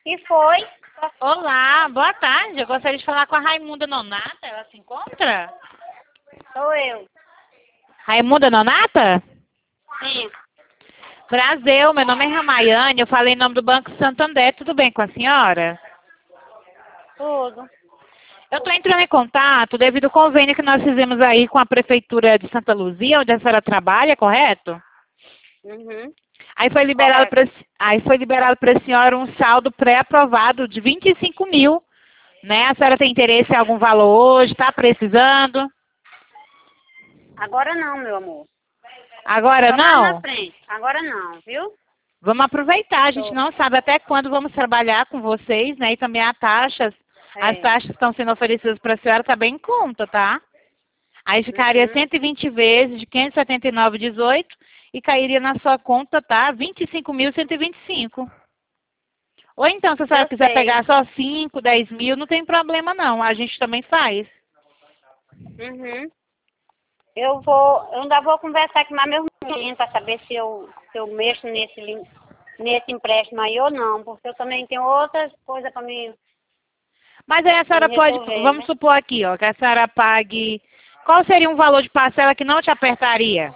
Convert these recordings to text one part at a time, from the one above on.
Que foi? Olá, boa tarde. Eu gostaria de falar com a Raimunda Nonata. Ela se encontra? Sou eu. Raimunda Nonata? Sim. Prazer, meu nome é Ramayane. Eu falei em nome do Banco Santander. Tudo bem com a senhora? Tudo. Eu estou entrando em contato devido ao convênio que nós fizemos aí com a Prefeitura de Santa Luzia, onde a senhora trabalha, correto? Uhum. Aí foi liberado para a senhora um saldo pré-aprovado de 25 mil, né? A senhora tem interesse em algum valor hoje? Está precisando? Agora não, meu amor. Agora Só mais na não? frente. Agora não, viu? Vamos aproveitar. A gente Tô. não sabe até quando vamos trabalhar com vocês, né? E também as taxas que estão sendo oferecidas para a senhora está bem em conta, tá? Aí ficaria 120 vezes de 579,18 e cairia na sua conta, tá? 25.125. Ou então, se a senhora Eu quiser sei. pegar só 5, 10 mil, não tem problema não. A gente também faz. Uhum. Eu ainda vou conversar com mais meus meninos para saber se eu mexo nesse empréstimo aí ou não, porque eu também tenho outras coisas para Mas aí a me senhora pode, resolver, vamos né? supor aqui, ó, que a senhora pague. Qual seria um valor de parcela que não te apertaria?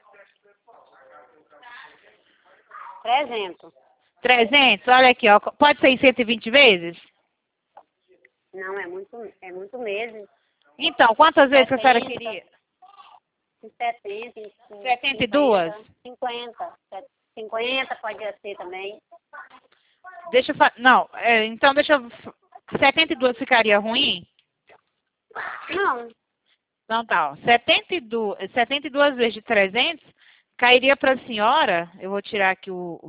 300. 300. Olha aqui, ó. Pode ser em 120 vezes? Não, é muito mesmo. Então, quantas vezes que a senhora 70, queria? 70, 72? 50. 50 pode ser também. Deixa eu não, então deixa eu... 72 ficaria ruim? Não, Então tá, ó. 72 vezes de 300 cairia para a senhora, eu vou tirar aqui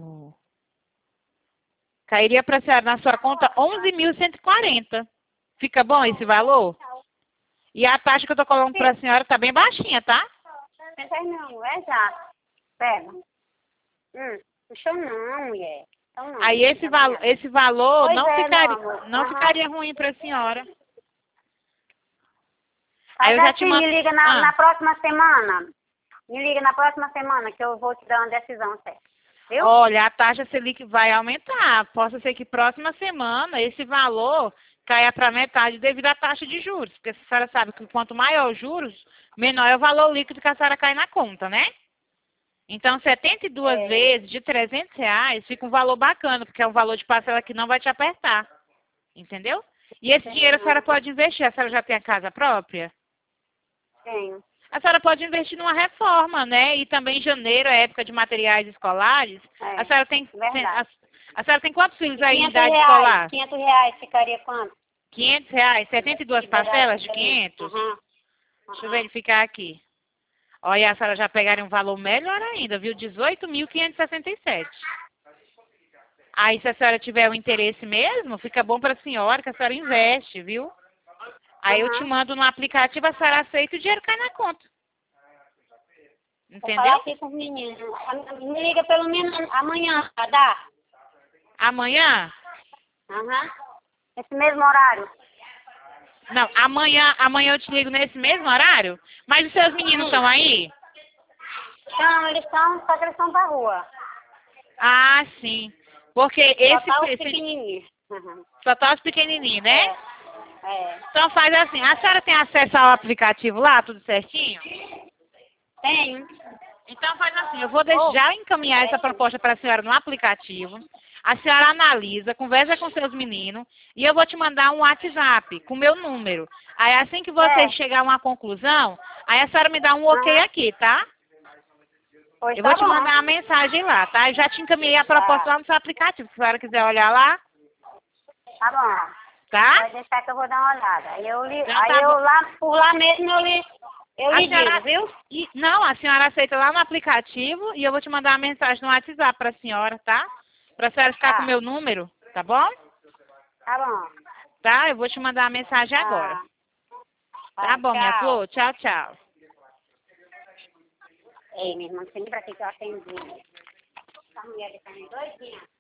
cairia para a senhora na sua conta 11.140. Fica bom esse valor? E a taxa que eu tô colocando para a senhora tá bem baixinha, tá? não, é já. Pega. Puxou não, mulher. Então não. Aí esse valor Pois não é, meu ficaria, amor. não Aham. ficaria ruim para a senhora. Aí Faz eu já te assim, mando. me liga na próxima semana. Me liga na próxima semana que eu vou te dar uma decisão certa. Viu? Olha, a taxa Selic vai aumentar. Possa ser que próxima semana esse valor caia para metade devido à taxa de juros. Porque a senhora sabe que quanto maior os juros, menor é o valor líquido que a senhora cai na conta, né? Então, 72 É. vezes de R$ 300 fica um valor bacana, porque é um valor de parcela que não vai te apertar. Entendeu? E esse dinheiro a senhora Não, pode investir. A senhora já tem a casa própria? tenho. A senhora pode investir numa reforma, né? E também em janeiro, é época de materiais escolares. A senhora tem, Verdade. a senhora tem quantos filhos aí em 500 idade reais. escolar? 500 reais ficaria quanto? R$ 500, 72 Se parcelas de também. 500? Aham. Deixa eu verificar aqui. Olha, a senhora já pegaria um valor melhor ainda, viu? 18.567. Aí, se a senhora tiver o interesse mesmo, fica bom para a senhora que a senhora investe, viu? Aí eu te Aham. mando no aplicativo, a senhora aceita e o dinheiro cai na conta. Vou falar Entendeu? aqui com os meninos. Me liga pelo menos amanhã, pra dar? Amanhã? Aham. Esse mesmo horário. Não, amanhã eu te ligo nesse mesmo horário? Mas os seus meninos estão aí? Não, só que eles estão pra rua. Ah, sim. Porque Só tá os pequenininhos. Uhum. só tá os pequenininhos, né? É. Então faz assim, a senhora tem acesso ao aplicativo lá, tudo certinho? Tenho. Então faz assim, eu vou já encaminhar essa proposta para a senhora no aplicativo. A senhora analisa, conversa com seus meninos e eu vou te mandar um WhatsApp com o meu número. Aí assim que você chegar a uma conclusão, aí a senhora me dá um ok aqui, tá? Pois Eu tá vou te bom. mandar uma mensagem lá, tá? Eu já te encaminhei a proposta lá no seu aplicativo. Se a senhora quiser olhar lá, Tá bom. tá? Pode deixar que eu vou dar uma olhada. Então tá bom. Por lá mesmo eu A lhe senhora... digo, viu? Não, a senhora aceita lá no aplicativo e eu vou te mandar uma mensagem no WhatsApp para a senhora, tá? Para a senhora ficar com o Tá. meu número, tá bom? Tá bom. Tá? Eu vou te mandar a mensagem agora. Tá bom, minha Tchau. flor? Tchau, tchau. Ei, minha irmã, você lembra aqui que eu atendi? Essa mulher está em 2 dias.